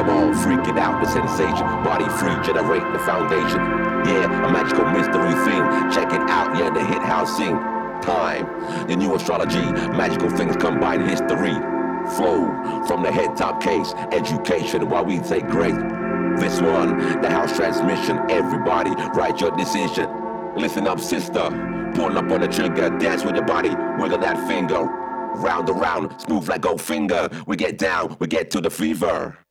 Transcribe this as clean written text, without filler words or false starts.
Come on, freak it out, the sensation. Body free, generate the foundation. Yeah, a magical mystery thing. Check it out, yeah, the hit house scene. Time, the new astrology. Magical things combine history. Flow from the head top case. Education while we take grace. This one, the house transmission. Everybody, write your decision. Listen up, sister. Pull up on the trigger. Dance with your body. Wiggle that finger. Round around, smooth like Goldfinger. We get down, we get to the fever.